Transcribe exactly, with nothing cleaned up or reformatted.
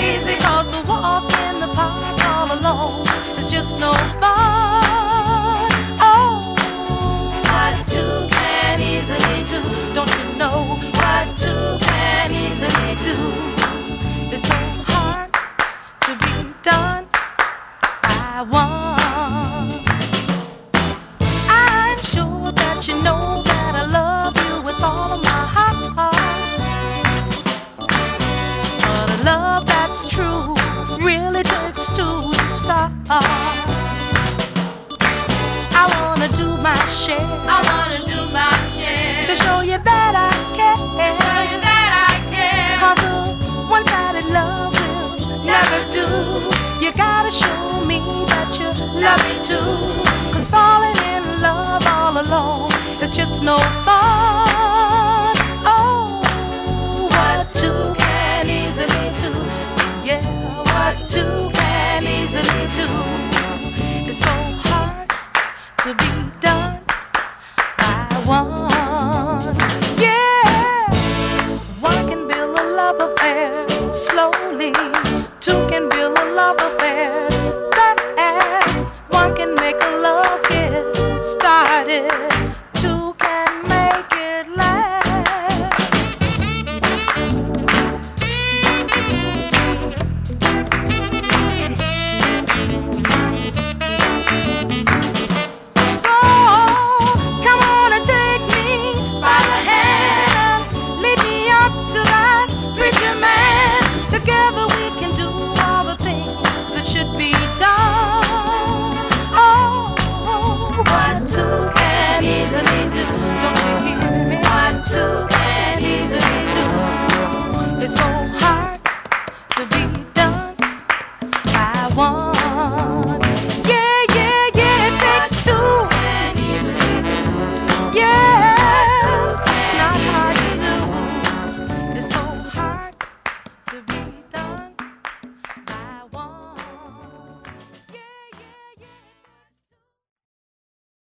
crazy, 'cause a walk in the park all alone is just no fun. Oh, what two can easily do, don't you know? What two can easily do. It's so hard to be done by one. I'm sure that you know that I love you with all of my heart. But a love that's true really takes two to start. I wanna do my share. I wanna do my share To show you that I care. to show you that I care. 'Cause a one-sided love will never do. You gotta show me that you love me too. 'Cause falling in love all alone is just no fun. Oh, what two can easily do. Yeah, what two can easily do. It's so hard to be done by one. Yeah, one can build a love affair slowly. Two can build a love affair fast.